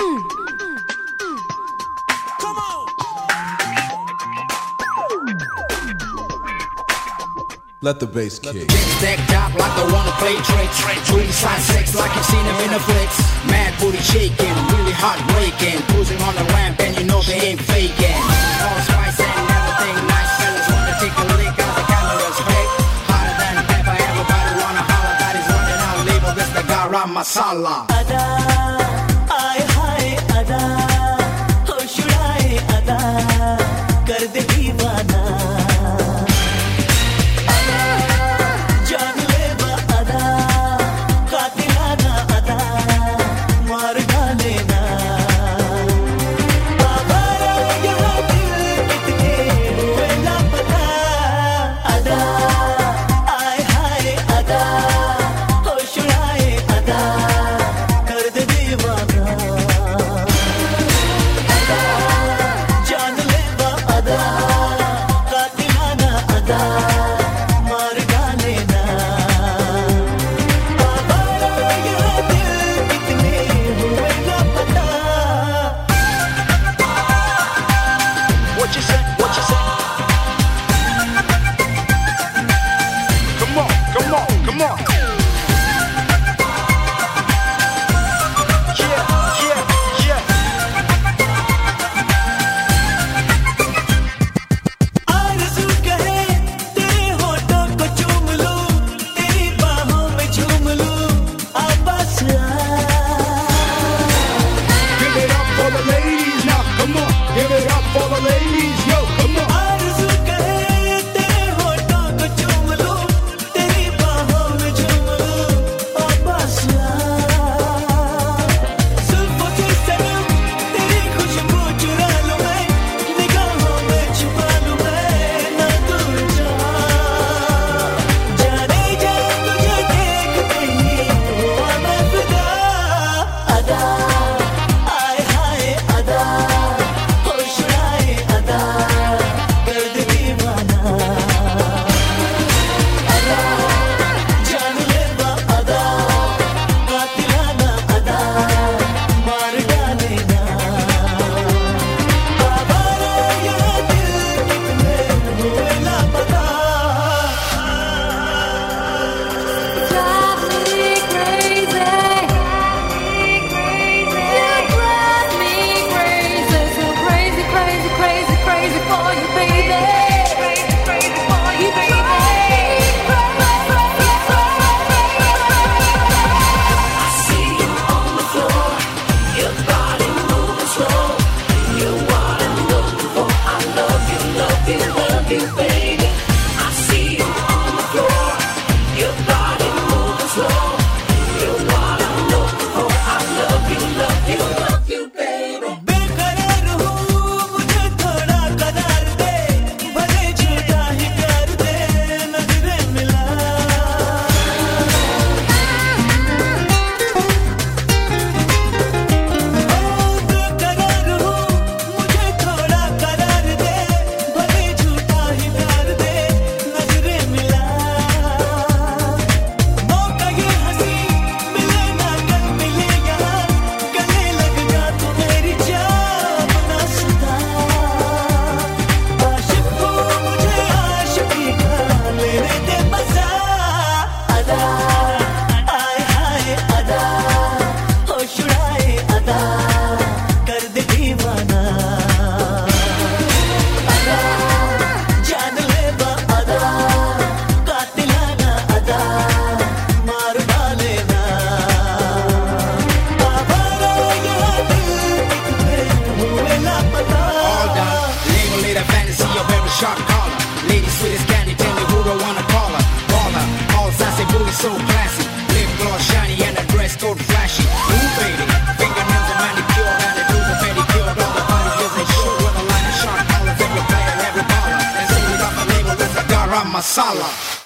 Let the bass kick. Decked out like I wanna play tricks. Booty side sex like you've seen them in the flicks. Mad booty shaking, really heartbreaking. Cruising on the ramp and you know they ain't faking. All spice and everything nice. Fellas wanna take a lick as the camera's fake. Hotter than pepper, everybody wanna holler. That is running out, label this the garam masala. Ada, ay hai ada, ho shudaye ada, kar de deewana. Shot caller, lady sweet as candy, tell me who don't wanna call her. Baller, all sassy, booty so classy, lip gloss shiny and a dress code flashy. Ooh baby, fingernails are manicured and the dudes are pedicured. All the body is a show with a line of shot collars. Every player, every baller, and so we got the label, this is garam masala.